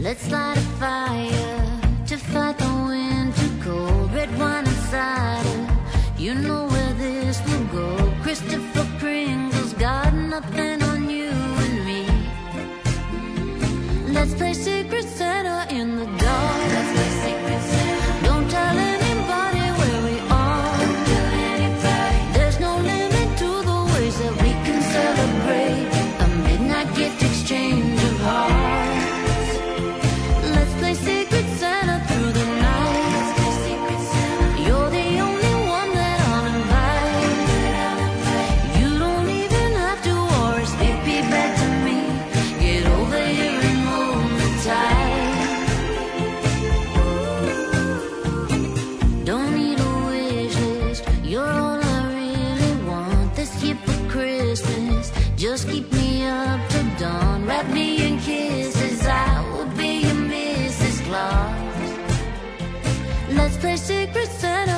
Let's light a fire to fight the winter cold. Red wine and cider, you know where this will go. Christopher Pringle's got nothing on you and me. Let's play Secret Santa in the dark. Let's play Secret Santa. Don't tell anybody where we are. Don't tell anybody. There's no limit to the ways that we can celebrate a midnight gift exchange of hearts. Let's play Secret Santa through the night. Let's play Secret Santa. You're the only one that I'll invite. You don't even have to RSVP back to me. Get over here and hold me tight. Don't need a wish list. You're all I really want this year for Christmas. Just keep me up to dawn. Wrap me in kisses. I will be your Mrs. Claus. Let's play Secret Santa